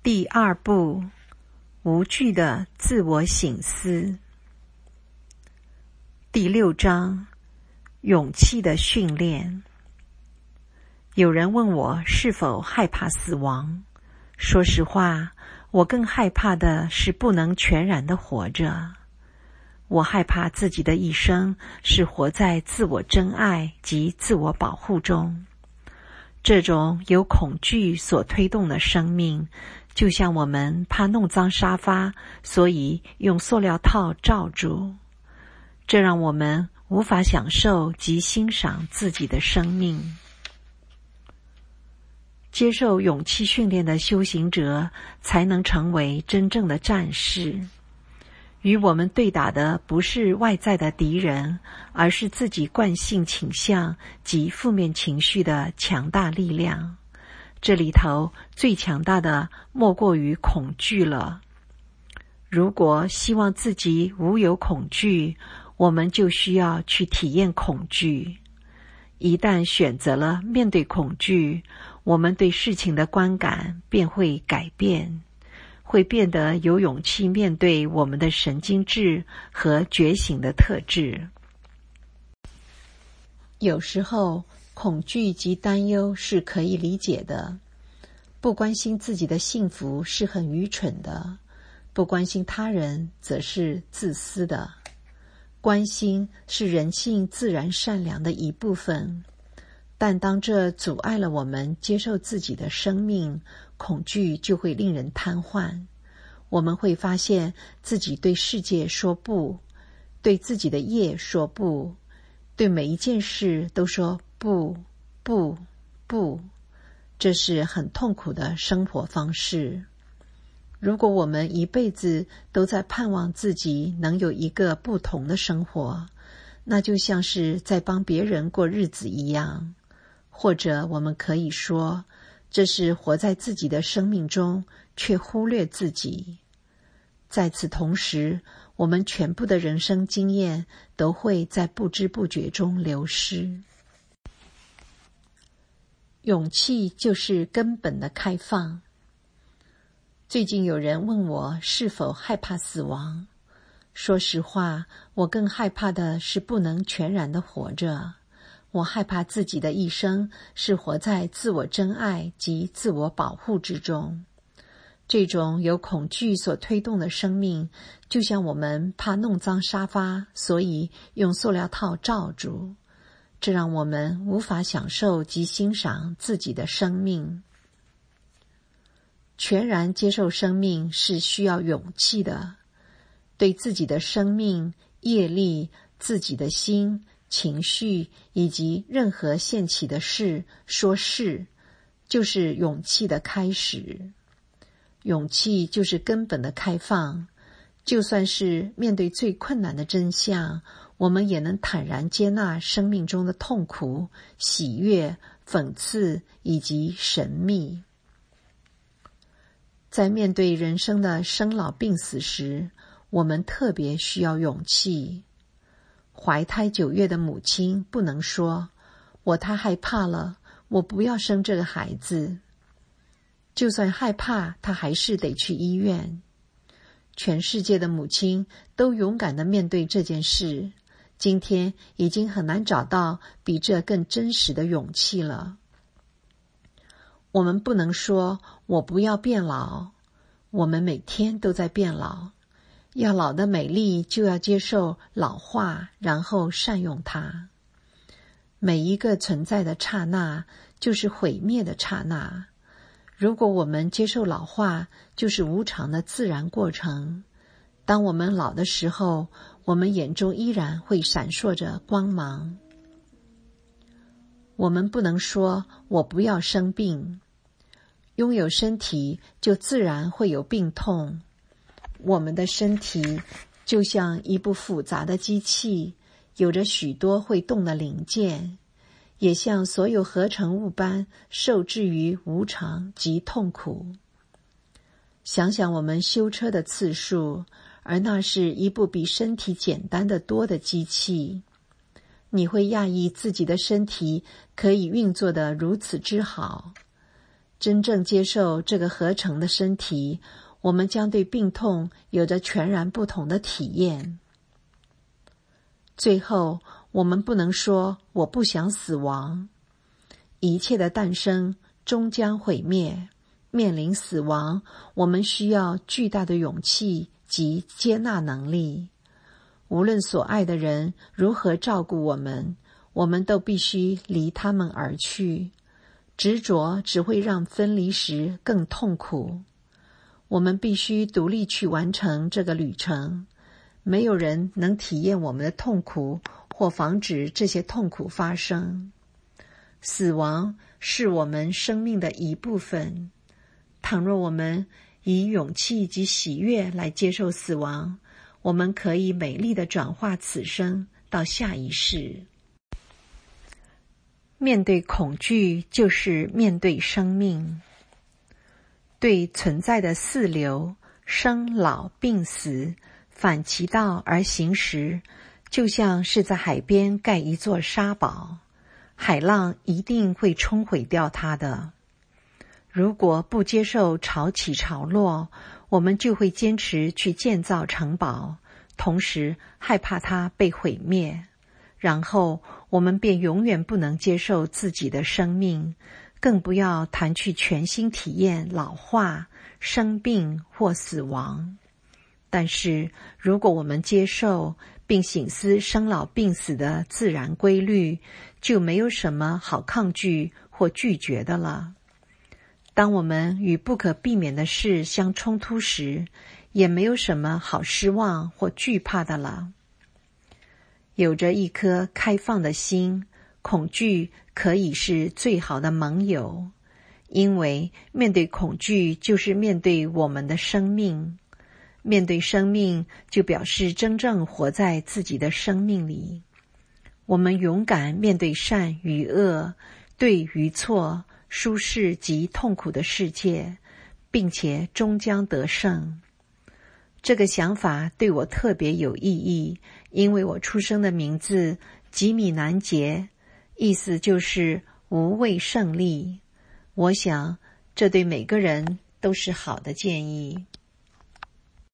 第二步，无惧的自我省思。第6章，勇气的训练。有人问我是否害怕死亡，说实话，我更害怕的是不能全然的活着。我害怕自己的一生是活在自我真爱及自我保护中。这种由恐惧所推动的生命，就像我们怕弄脏沙发，所以用塑料套罩住。这让我们无法享受及欣赏自己的生命。接受勇气训练的修行者，才能成为真正的战士。与我们对打的不是外在的敌人，而是自己惯性倾向及负面情绪的强大力量。这里头最强大的莫过于恐惧了。如果希望自己无有恐惧，我们就需要去体验恐惧。一旦选择了面对恐惧，我们对事情的观感便会改变，会变得有勇气面对我们的神经质和觉醒的特质。有时候，恐惧及担忧是可以理解的。不关心自己的幸福是很愚蠢的，不关心他人则是自私的。关心是人性自然善良的一部分，但当这阻碍了我们接受自己的生命，恐惧就会令人瘫痪。我们会发现自己对世界说不，对自己的业说不，对每一件事都说不，不，不。这是很痛苦的生活方式。如果我们一辈子都在盼望自己能有一个不同的生活，那就像是在帮别人过日子一样。或者我们可以说，这是活在自己的生命中，却忽略自己。在此同时，我们全部的人生经验都会在不知不觉中流失。勇气就是根本的开放。最近有人问我是否害怕死亡。说实话，我更害怕的是不能全然的活着。我害怕自己的一生是活在自我真爱及自我保护之中。这种由恐惧所推动的生命，就像我们怕弄脏沙发，所以用塑料套罩住。这让我们无法享受及欣赏自己的生命。全然接受生命是需要勇气的。对自己的生命、业力、自己的心、情绪以及任何现起的事说是，就是勇气的开始。勇气就是根本的开放。就算是面对最困难的真相，我们也能坦然接纳生命中的痛苦、喜悦、讽刺以及神秘。在面对人生的生老病死时，我们特别需要勇气。怀胎9月的母亲不能说，我太害怕了，我不要生这个孩子。就算害怕，她还是得去医院。全世界的母亲都勇敢地面对这件事，今天已经很难找到比这更真实的勇气了。我们不能说我不要变老，我们每天都在变老。要老的美丽，就要接受老化，然后善用它。每一个存在的刹那，就是毁灭的刹那。如果我们接受老化，就是无常的自然过程。当我们老的时候，我们眼中依然会闪烁着光芒。我们不能说我不要生病。拥有身体，就自然会有病痛。我们的身体就像一部复杂的机器，有着许多会动的零件，也像所有合成物般受制于无常及痛苦。想想我们修车的次数，而那是一部比身体简单的多的机器。你会讶异自己的身体可以运作得如此之好。 真正接受这个合成的身体，我们将对病痛有着全然不同的体验。最后，我们不能说我不想死亡。一切的诞生终将毁灭，面临死亡，我们需要巨大的勇气及接纳能力。无论所爱的人如何照顾我们，我们都必须离他们而去。执着只会让分离时更痛苦。我们必须独立去完成这个旅程。没有人能体验我们的痛苦或防止这些痛苦发生。死亡是我们生命的一部分。倘若我们以勇气及喜悦来接受死亡，我们可以美丽地转化此生到下一世。面对恐惧，就是面对生命。对存在的四流，生老病死，反其道而行时，就像是在海边盖一座沙堡，海浪一定会冲毁掉它的。如果不接受潮起潮落，我们就会坚持去建造城堡，同时害怕它被毁灭。然后我们便永远不能接受自己的生命，更不要谈去全新体验老化、生病或死亡。但是如果我们接受并省思生老病死的自然规律，就没有什么好抗拒或拒绝的了。当我们与不可避免的事相冲突时，也没有什么好失望或惧怕的了。有着一颗开放的心，恐惧可以是最好的盟友，因为面对恐惧就是面对我们的生命。面对生命，就表示真正活在自己的生命里。我们勇敢面对善与恶、对与错、舒适及痛苦的世界，并且终将得胜。这个想法对我特别有意义，因为我出生的名字吉米南杰，意思就是无畏胜利。我想这对每个人都是好的建议。